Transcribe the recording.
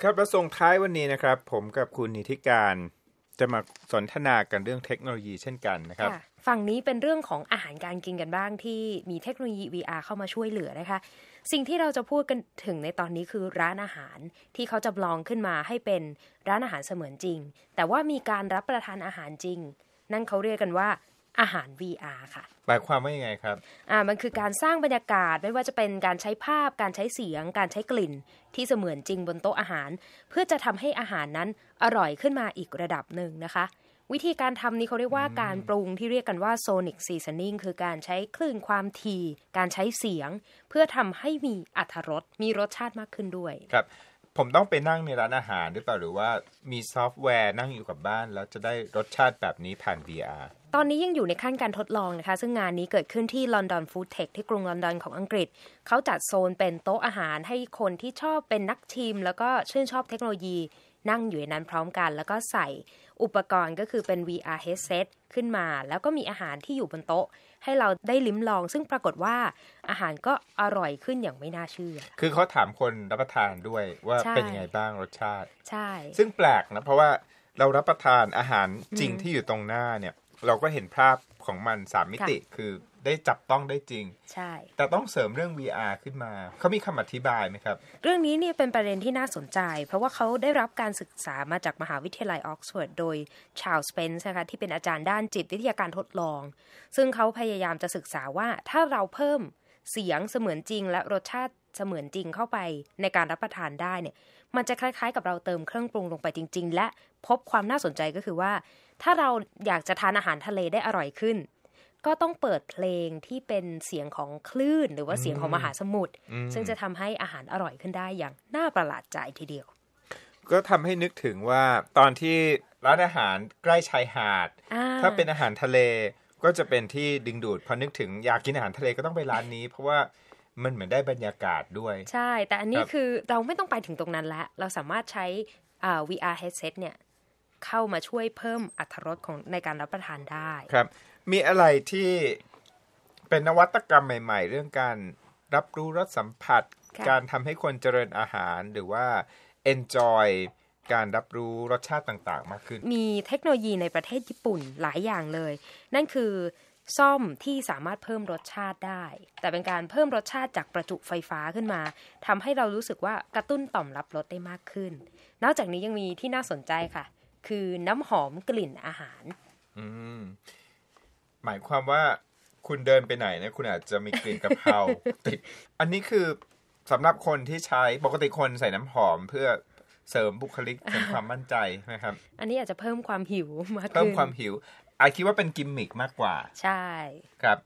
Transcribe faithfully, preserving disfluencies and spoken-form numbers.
ครับและส่งท้ายวันนี้นะครับผมกับคุณนิติการจะมาสนทนากันเรื่องเทคโนโลยีเช่นกันนะครับฝั่งนี้เป็นเรื่องของอาหารการกินกันบ้างที่มีเทคโนโลยี วี อาร์ เข้ามาช่วยเหลือนะคะสิ่งที่เราจะพูดกันถึงในตอนนี้คือร้านอาหารที่เขาจำลองขึ้นมาให้เป็นร้านอาหารเสมือนจริงแต่ว่ามีการรับประทานอาหารจริงนั่นเขาเรียกกันว่าอาหาร วี อาร์ ค่ะหมายความว่ายังไงครับอ่ามันคือการสร้างบรรยากาศไม่ว่าจะเป็นการใช้ภาพการใช้เสียงการใช้กลิ่นที่เสมือนจริงบนโต๊ะอาหารเพื่อจะทำให้อาหารนั้นอร่อยขึ้นมาอีกระดับหนึ่งนะคะวิธีการทำนี้เขาเรียกว่าการปรุงที่เรียกกันว่า Sonic Seasoning คือการใช้คลื่นความถี่การใช้เสียงเพื่อทำให้มีอรรถรสมีรสชาติมากขึ้นด้วยครับผมต้องไปนั่งในร้านอาหารหรือเปล่าหรือว่ามีซอฟต์แวร์นั่งอยู่กับบ้านแล้วจะได้รสชาติแบบนี้ผ่าน วี อาร์ตอนนี้ยังอยู่ในขั้นการทดลองนะคะซึ่งงานนี้เกิดขึ้นที่ London Food Tech ที่กรุงลอนดอนของอังกฤษเขาจัดโซนเป็นโต๊ะอาหารให้คนที่ชอบเป็นนักชิมแล้วก็ชื่นชอบเทคโนโลยีนั่งอยู่ในนั้นพร้อมกันแล้วก็ใส่อุปกรณ์ก็คือเป็น วี อาร์ headset ขึ้นมาแล้วก็มีอาหารที่อยู่บนโต๊ะให้เราได้ลิ้มลองซึ่งปรากฏว่าอาหารก็อร่อยขึ้นอย่างไม่น่าเชื่อคือเขาถามคนรับประทานด้วยว่าเป็นยังไงบ้างรสชาติใช่ซึ่งแปลกนะเพราะว่าเรารับประทานอาหารจริงที่อยู่ตรงหน้าเนี่ยเราก็เห็นภาพของมันสามมิติคือได้จับต้องได้จริงใช่แต่ต้องเสริมเรื่อง วี อาร์ ขึ้นมาเขามีคำอธิบายไหมครับเรื่องนี้เนี่ยเป็นประเด็นที่น่าสนใจเพราะว่าเขาได้รับการศึกษามาจากมหาวิทยาลัยออกซฟอร์ดโดยชาร์ลส์สเปนซ์นะคะที่เป็นอาจารย์ด้านจิตวิทยาการทดลองซึ่งเขาพยายามจะศึกษาว่าถ้าเราเพิ่มเสียงเสมือนจริงและรสชาติเสมือนจริงเข้าไปในการรับประทานได้เนี่ยมันจะคล้ายๆกับเราเติมเครื่องปรุงลงไปจริงๆและพบความน่าสนใจก็คือว่าถ้าเราอยากจะทานอาหารทะเลได้อร่อยขึ้นก็ต้องเปิดเพลงที่เป็นเสียงของคลื่นหรือว่าเสียงของมหาสมุทรซึ่งจะทำให้อาหารอร่อยขึ้นได้อย่างน่าประหลาดใจทีเดียวก็ทำให้นึกถึงว่าตอนที่ร้านอาหารใกล้ชายหาดถ้าเป็นอาหารทะเลก็จะเป็นที่ดึงดูดพอนึกถึงอยากกินอาหารทะเลก็ต้องไปร้านนี้เพราะว่ามันเหมือนได้บรรยากาศด้วยใช่แต่อันนี้คือเราไม่ต้องไปถึงตรงนั้นแล้วเราสามารถใช้ วี อาร์ headset เนี่ยเข้ามาช่วยเพิ่มอรรถรสของในการรับประทานได้ครับมีอะไรที่เป็นนวัตกรรมใหม่ๆเรื่องการรับรู้รสสัมผัสการทำให้คนเจริญอาหารหรือว่า enjoy การรับรู้รสชาติต่างๆมากขึ้นมีเทคโนโลยีในประเทศญี่ปุ่นหลายอย่างเลยนั่นคือซ่อมที่สามารถเพิ่มรสชาติได้แต่เป็นการเพิ่มรสชาติจากประจุไฟฟ้าขึ้นมาทำให้เรารู้สึกว่ากระตุ้นต่อมรับรสได้มากขึ้นนอกจากนี้ยังมีที่น่าสนใจค่ะคือน้ำหอมกลิ่นอาหารอืมหมายความว่าคุณเดินไปไหนเนี่ยคุณอาจจะมีกลิ่นกะเพราติดอันนี้คือสำหรับคนที่ใช้ปกติคนใส่น้ำหอมเพื่อเสริมบุคลิกเสริมความมั่นใจนะครับอันนี้อาจจะเพิ่มความหิวมากขึ้นเพิ่มความหิวอาคิดว่าเป็นกิมมิคมากกว่าใช่ครับ